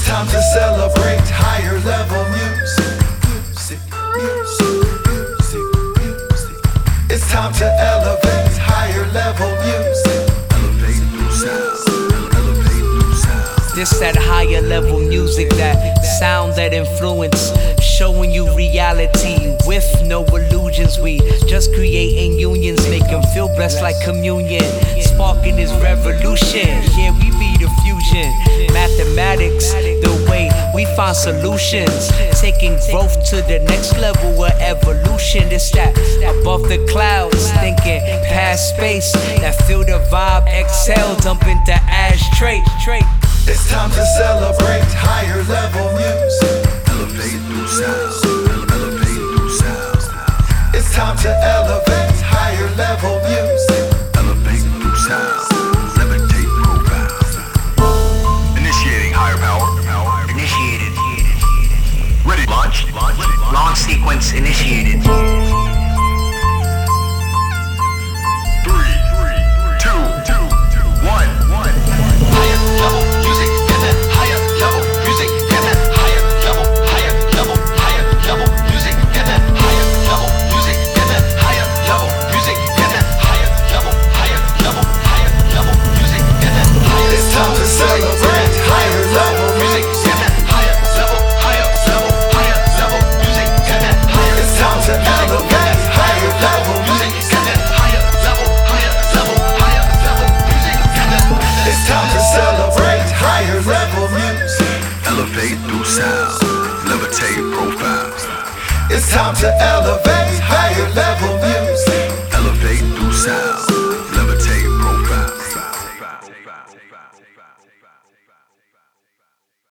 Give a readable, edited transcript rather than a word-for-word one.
time to celebrate higher level music. It's time to elevate higher level music. Elevate new sounds. Elevate new sounds. This that higher level music, that sound, that influence, showing you reality with no illusions. We just creating unions, make them feel blessed like communion, sparking this revolution. Here we be the fusion, mathematics, the way we find solutions, taking growth to the next level of evolution. It's that above the clouds, thinking past space, that feel the vibe, exhale, dump into ashtray. It's time to celebrate higher level music. Elevate new sounds. Elevate new sounds. It's time to elevate higher level music. Elevate new sounds. Levitate profiles. Initiating higher power. Initiated. Ready. Launch. Launch sequence initiated. 3, 2, 1. Higher level music. Get that higher level music. Get that higher level music. Get that higher level music. Get that higher level music. Get that higher level music. Get that higher. It's time to celebrate higher level music. Get that higher level music. Get that higher. It's time to elevate higher level music. Get that higher level music. Get that. It's time to celebrate higher level music. Elevate new sounds. Levitate profiles. It's time to elevate higher level music. Elevate new sounds. Levitate profiles.